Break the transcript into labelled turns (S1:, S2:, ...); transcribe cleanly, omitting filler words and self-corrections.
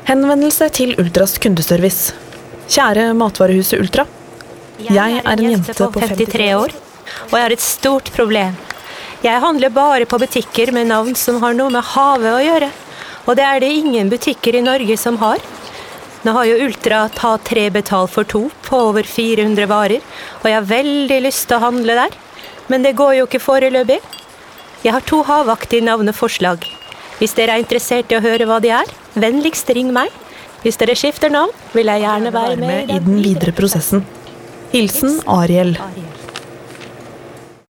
S1: Henvendelse til Ultras kundeservice. Kjære matvarehuset Ultra. Jeg er en jente på
S2: 53 år, og jeg har et stort problem. Jeg handler bare på butikker med navn som har noe med havet å gjøre, og det er det ingen butikker i Norge som har. Nå har jo Ultra tatt 3 betal for 2 på over 400 varer, og jeg har veldig lyst til å handle der, men det går jo ikke foreløpig. Jeg har 2 havaktige navneforslag. Hvis dere er interessert i å høre hva de er, vennligst ring meg. Hvis dere skifter navn, vil jeg gjerne være med
S1: i den videre prosessen. Hilsen Ariel.